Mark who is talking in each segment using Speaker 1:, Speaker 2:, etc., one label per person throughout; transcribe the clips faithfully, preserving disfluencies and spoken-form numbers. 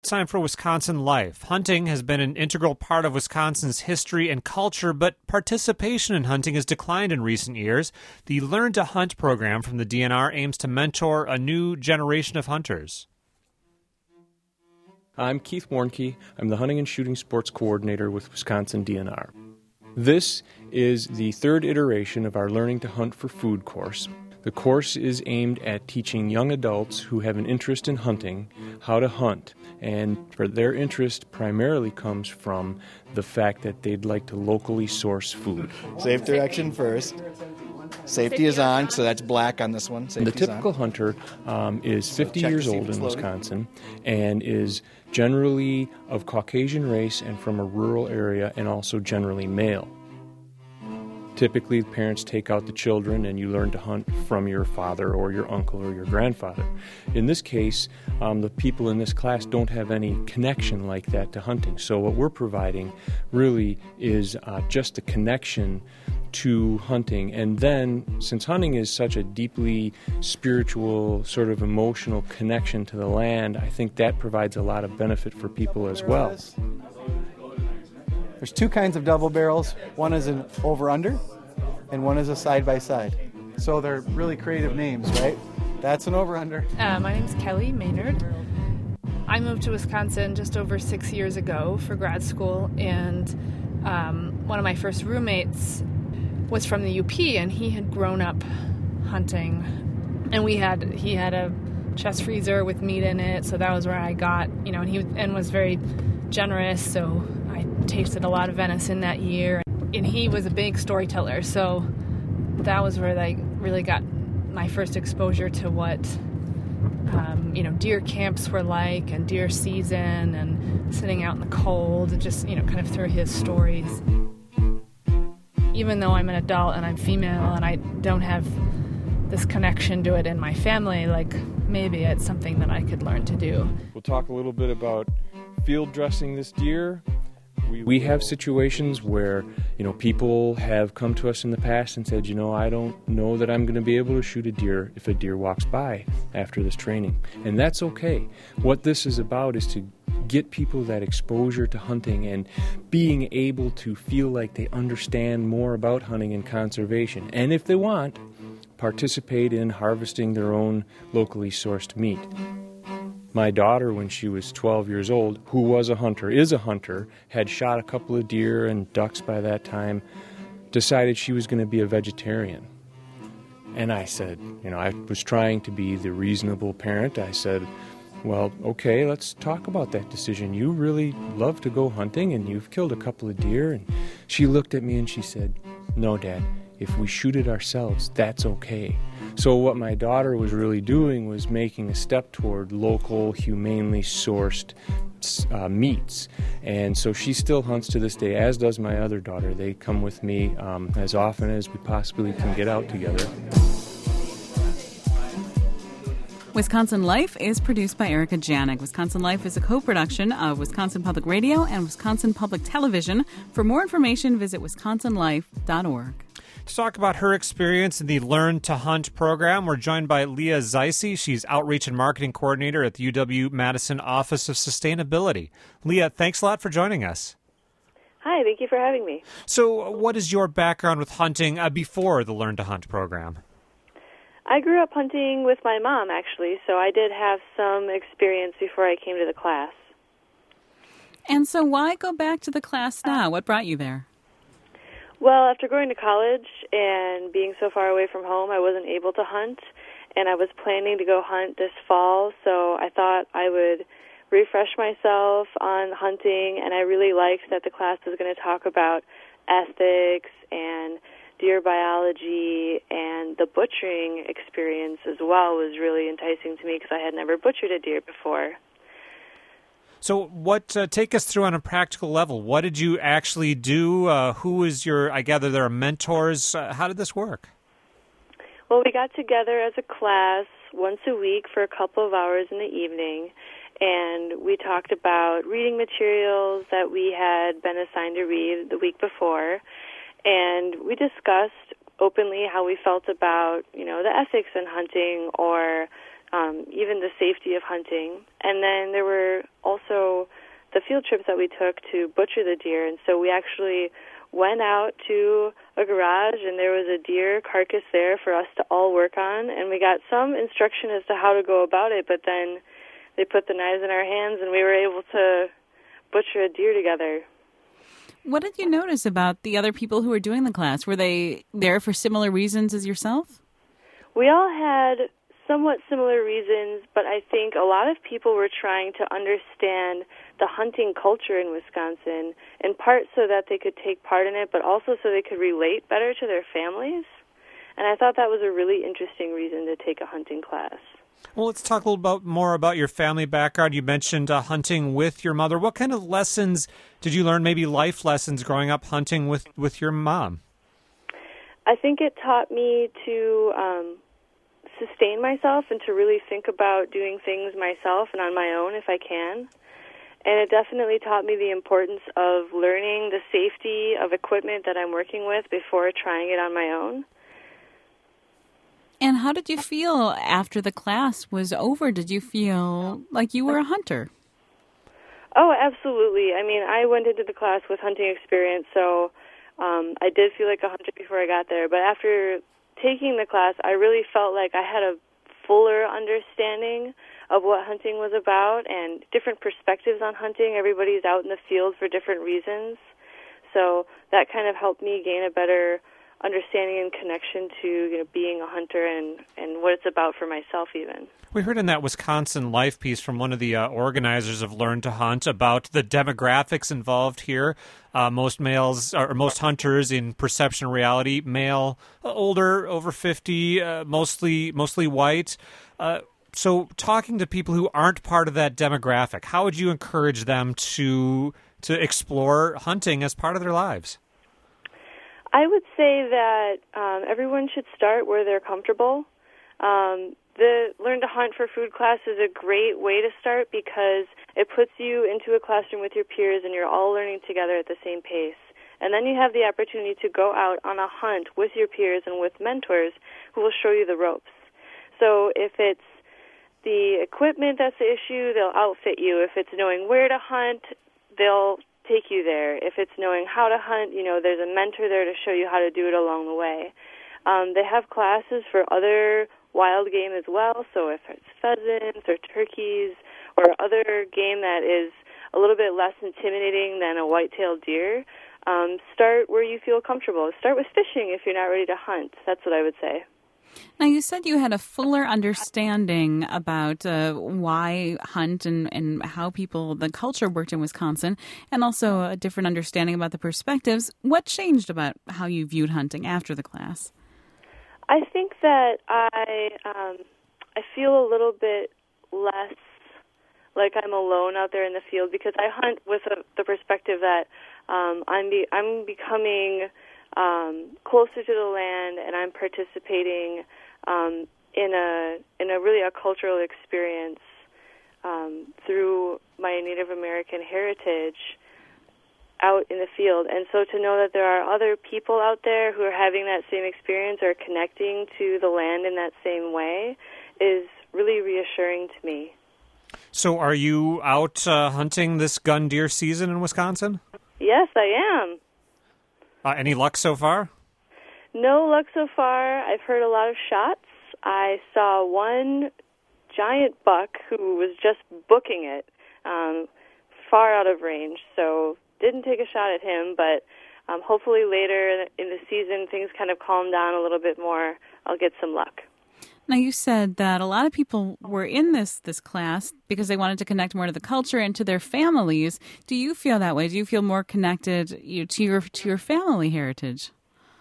Speaker 1: it's time for Wisconsin Life. Hunting has been an integral part of Wisconsin's history and culture, but participation in hunting has declined in recent years. The Learn to Hunt program from the D N R aims to mentor a new generation of hunters.
Speaker 2: I'm Keith Warnke. I'm the Hunting and Shooting Sports Coordinator with Wisconsin D N R. This is the third iteration of our Learning to Hunt for Food course. The course is aimed at teaching young adults who have an interest in hunting how to hunt, and for their interest primarily comes from the fact that they'd like to locally source food.
Speaker 3: Safe direction first. Safety is on, so that's black on this one.
Speaker 2: The typical hunter um, is fifty years old in Wisconsin and is generally of Caucasian race and from a rural area, and also generally male. Typically, parents take out the children and you learn to hunt from your father or your uncle or your grandfather. In this case, um, the people in this class don't have any connection like that to hunting. So what we're providing really is uh, just a connection to hunting. And then, since hunting is such a deeply spiritual, sort of emotional connection to the land, I think that provides a lot of benefit for people as well.
Speaker 3: There's two kinds of double barrels. One is an over-under, and one is a side-by-side. So they're really creative names, right? That's an over-under.
Speaker 4: Uh, my name's Kelly Maynard. I moved to Wisconsin just over six years ago for grad school, and um, one of my first roommates was from the U P, and he had grown up hunting. And we had he had a chest freezer with meat in it, so that was where I got, you know, and he and was very generous, so I tasted a lot of venison that year. And he was a big storyteller, so that was where I really got my first exposure to what, um, you know, deer camps were like, and deer season, and sitting out in the cold, and just, you know, kind of through his stories. Even though I'm an adult and I'm female and I don't have this connection to it in my family, like, maybe it's something that I could learn to do.
Speaker 2: We'll talk a little bit about field dressing this deer. We have situations where, you know, people have come to us in the past and said, you know, I don't know that I'm going to be able to shoot a deer if a deer walks by after this training. And that's okay. What this is about is to get people that exposure to hunting and being able to feel like they understand more about hunting and conservation. And if they want, participate in harvesting their own locally sourced meat. My daughter, when she was twelve years old, who was a hunter, is a hunter, had shot a couple of deer and ducks by that time, decided she was going to be a vegetarian. And I said, you know, I was trying to be the reasonable parent. I said, well, okay, let's talk about that decision. You really love to go hunting, and you've killed a couple of deer. And she looked at me and she said, no, Dad, if we shoot it ourselves, that's okay. So what my daughter was really doing was making a step toward local, humanely sourced uh, meats. And so she still hunts to this day, as does my other daughter. They come with me um, as often as we possibly can get out together.
Speaker 5: Wisconsin Life is produced by Erica Janik. Wisconsin Life is a co-production of Wisconsin Public Radio and Wisconsin Public Television. For more information, visit wisconsin life dot org.
Speaker 1: To talk about her experience in the Learn to Hunt program, we're joined by Leah Zeise. She's Outreach and Marketing Coordinator at the U W-Madison Office of Sustainability. Leah, thanks a lot for joining us.
Speaker 6: Hi, thank you for having me.
Speaker 1: So what is your background with hunting uh, before the Learn to Hunt program?
Speaker 6: I grew up hunting with my mom, actually, so I did have some experience before I came to the class.
Speaker 5: And so why go back to the class now? What brought you there?
Speaker 6: Well, after going to college and being so far away from home, I wasn't able to hunt, and I was planning to go hunt this fall, so I thought I would refresh myself on hunting, and I really liked that the class was going to talk about ethics and deer biology, and the butchering experience as well was really enticing to me because I had never butchered a deer before.
Speaker 1: So what, uh, take us through on a practical level. What did you actually do? Uh, who was your, I gather there are mentors. Uh, how did this work?
Speaker 6: Well, we got together as a class once a week for a couple of hours in the evening, and we talked about reading materials that we had been assigned to read the week before, and we discussed openly how we felt about, you know, the ethics in hunting, or um, even the safety of hunting. And then there were also the field trips that we took to butcher the deer, and so we actually went out to a garage, and there was a deer carcass there for us to all work on, and we got some instruction as to how to go about it, but then they put the knives in our hands, and we were able to butcher a deer together.
Speaker 5: What did you notice about the other people who were doing the class? Were they there for similar reasons as yourself?
Speaker 6: We all had somewhat similar reasons, but I think a lot of people were trying to understand the hunting culture in Wisconsin, in part so that they could take part in it, but also so they could relate better to their families. And I thought that was a really interesting reason to take a hunting class.
Speaker 1: Well, let's talk a little bit more about your family background. You mentioned uh, hunting with your mother. What kind of lessons did you learn, maybe life lessons, growing up hunting with, with your mom?
Speaker 6: I think it taught me to um, sustain myself and to really think about doing things myself and on my own if I can. And it definitely taught me the importance of learning the safety of equipment that I'm working with before trying it on my own.
Speaker 5: And how did you feel after the class was over? Did you feel like you were a hunter?
Speaker 6: Oh, absolutely. I mean, I went into the class with hunting experience, so um, I did feel like a hunter before I got there. But after taking the class, I really felt like I had a fuller understanding of what hunting was about and different perspectives on hunting. Everybody's out in the field for different reasons. So that kind of helped me gain a better understanding and connection to, you know, being a hunter and, and what it's about for myself even.
Speaker 1: We heard in that Wisconsin Life piece from one of the uh, organizers of Learn to Hunt about the demographics involved here. Uh, most males, or most hunters in perception reality, male, uh, older, over fifty, uh, mostly mostly white. Uh, so talking to people who aren't part of that demographic, how would you encourage them to to explore hunting as part of their lives?
Speaker 6: I would say that um, everyone should start where they're comfortable. Um, the Learn to Hunt for Food class is a great way to start because it puts you into a classroom with your peers and you're all learning together at the same pace. And then you have the opportunity to go out on a hunt with your peers and with mentors who will show you the ropes. So if it's the equipment that's the issue, they'll outfit you. If it's knowing where to hunt, they'll take you there. If it's knowing how to hunt, you know, there's a mentor there to show you how to do it along the way. Um, they have classes for other wild game as well, so if it's pheasants or turkeys or other game that is a little bit less intimidating than a white-tailed deer, um, start where you feel comfortable. Start with fishing if you're not ready to hunt. That's what I would say.
Speaker 5: Now, you said you had a fuller understanding about uh, why hunt and, and how people, the culture worked in Wisconsin, and also a different understanding about the perspectives. What changed about how you viewed hunting after the class?
Speaker 6: I think that I um, I feel a little bit less like I'm alone out there in the field because I hunt with a, the perspective that um, I'm be, I'm becoming Um, closer to the land, and I'm participating um, in a in a really a cultural experience um, through my Native American heritage out in the field. And so to know that there are other people out there who are having that same experience or connecting to the land in that same way is really reassuring to me.
Speaker 1: So are you out uh, hunting this gun deer season in Wisconsin?
Speaker 6: Yes, I am.
Speaker 1: Uh, any luck so far?
Speaker 6: No luck so far. I've heard a lot of shots. I saw one giant buck who was just booking it um, far out of range, so didn't take a shot at him, but um, hopefully later in the season things kind of calm down a little bit more. I'll get some luck.
Speaker 5: Now, you said that a lot of people were in this this class because they wanted to connect more to the culture and to their families. Do you feel that way? Do you feel more connected you, to your to your family heritage?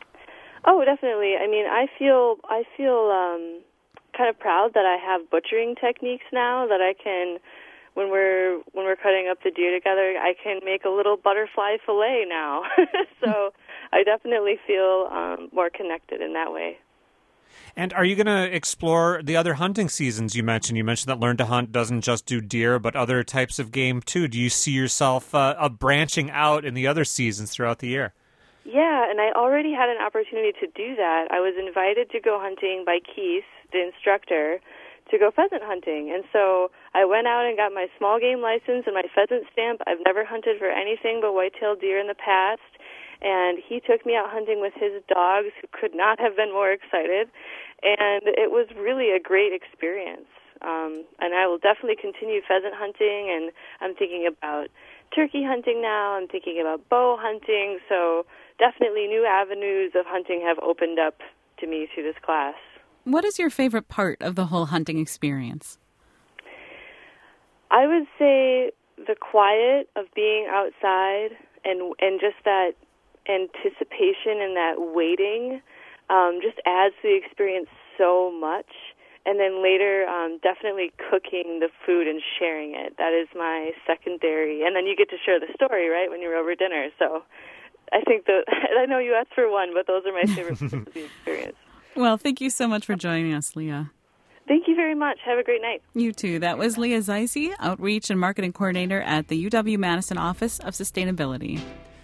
Speaker 6: Oh, definitely. I mean, I feel I feel um, kind of proud that I have butchering techniques now that I can, when we're when we're cutting up the deer together, I can make a little butterfly fillet now. So I definitely feel um, more connected in that way.
Speaker 1: And are you going to explore the other hunting seasons you mentioned? You mentioned that Learn to Hunt doesn't just do deer, but other types of game, too. Do you see yourself uh, uh, branching out in the other seasons throughout the year?
Speaker 6: Yeah, and I already had an opportunity to do that. I was invited to go hunting by Keith, the instructor, to go pheasant hunting. And so I went out and got my small game license and my pheasant stamp. I've never hunted for anything but white-tailed deer in the past. And he took me out hunting with his dogs, who could not have been more excited. And it was really a great experience. Um, and I will definitely continue pheasant hunting, and I'm thinking about turkey hunting now. I'm thinking about bow hunting. So definitely new avenues of hunting have opened up to me through this class.
Speaker 5: What is your favorite part of the whole hunting experience?
Speaker 6: I would say the quiet of being outside and and just that anticipation and that waiting um, just adds to the experience so much. And then later, um, definitely cooking the food and sharing it. That is my secondary. And then you get to share the story, right, when you're over dinner. So I think that, I know you asked for one, but those are my favorite parts of the experience.
Speaker 5: Well, thank you so much for joining us, Leah.
Speaker 6: Thank you very much. Have a great night.
Speaker 5: You too. That was Leah Zeise, Outreach and Marketing Coordinator at the U W-Madison Office of Sustainability.